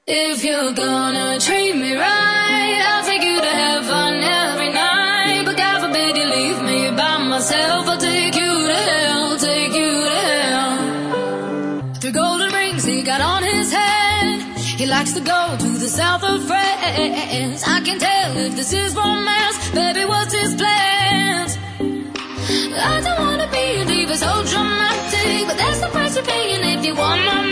If you're gonna treat me right, I'll take you to heaven every night. But God forbid you leave me by myself. I'll take you to hell, take you to hell. 3 golden rings he got on his head. He likes to go to the south of France. I can tell if this is romance. Baby, what's his plans? I don't wanna be a diva so dramatic, but that's the price you're paying if you want my